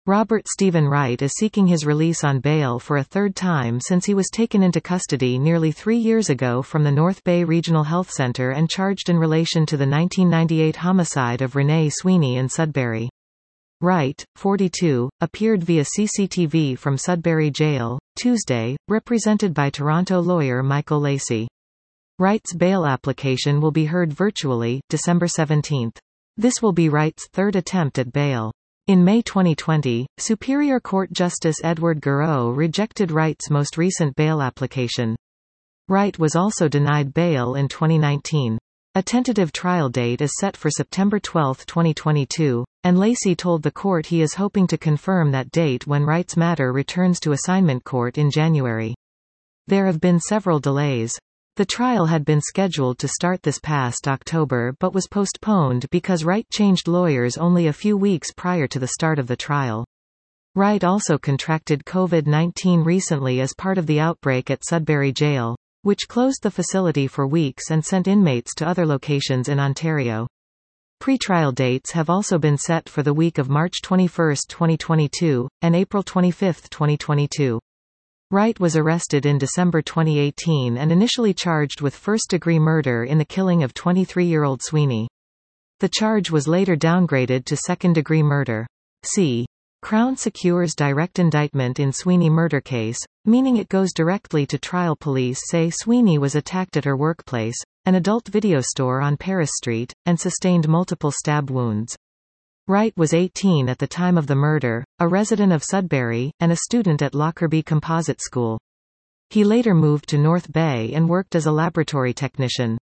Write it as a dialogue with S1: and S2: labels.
S1: Robert Stephen Wright is seeking his release on bail for a third time since he was taken into custody nearly 3 years ago from the North Bay Regional Health Center and charged in relation to the 1998 homicide of Renee Sweeney in Sudbury. Wright, 42, appeared via CCTV from Sudbury Jail, Tuesday, represented by Toronto lawyer Michael Lacey. Wright's bail application will be heard virtually, December 17. This will be Wright's third attempt at bail. In May 2020, Superior Court Justice Edward Garreau rejected Wright's most recent bail application. Wright was also denied bail in 2019. A tentative trial date is set for September 12, 2022, and Lacey told the court he is hoping to confirm that date when Wright's matter returns to assignment court in January. There have been several delays. The trial had been scheduled to start this past October but was postponed because Wright changed lawyers only a few weeks prior to the start of the trial. Wright also contracted COVID-19 recently as part of the outbreak at Sudbury Jail, which closed the facility for weeks and sent inmates to other locations in Ontario. Pre-trial dates have also been set for the week of March 21, 2022, and April 25, 2022. Wright was arrested in December 2018 and initially charged with first-degree murder in the killing of 23-year-old Sweeney. The charge was later downgraded to second-degree murder. C. Crown secures direct indictment in Sweeney murder case, meaning it goes directly to trial. Police say Sweeney was attacked at her workplace, an adult video store on Paris Street, and sustained multiple stab wounds. Wright was 18 at the time of the murder, a resident of Sudbury, and a student at Lockerbie Composite School. He later moved to North Bay and worked as a laboratory technician.